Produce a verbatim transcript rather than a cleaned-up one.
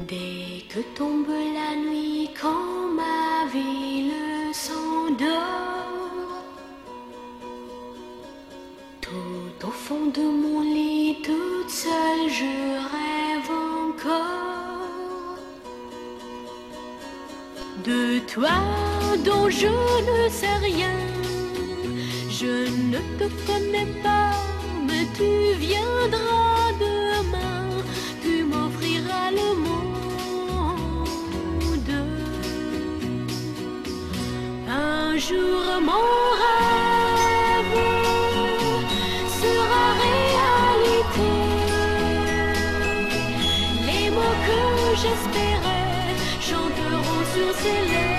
Dès que tombe la nuit, quand ma ville s'endort, tout au fond de mon lit, toute seule, je rêve encore de toi dont je ne sais rien. Je ne te connais pas, mais tu viendras demain, tu m'offriras le monde. Un jour mon rêve sera réalité. Les mots que j'espérais chanteront sur ces lèvres.